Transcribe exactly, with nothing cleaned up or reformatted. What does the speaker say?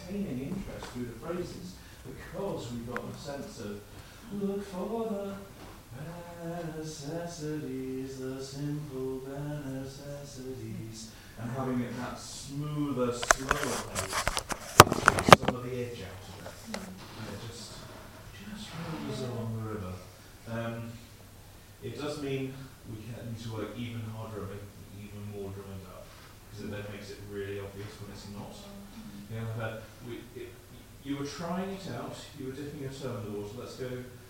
maintaining interest through the phrases, because we've got a sense of look for the bare necessities, the simple bare necessities, and having it that smoother, slower pace, it takes some of the edge out of it, and it just just rolls along the river. Um, it does mean we can need to work even harder at making it even more drummed up, because it then makes it really obvious when it's not. You know, uh, we, it, you were trying it out, you were dipping your toe in the water, let's go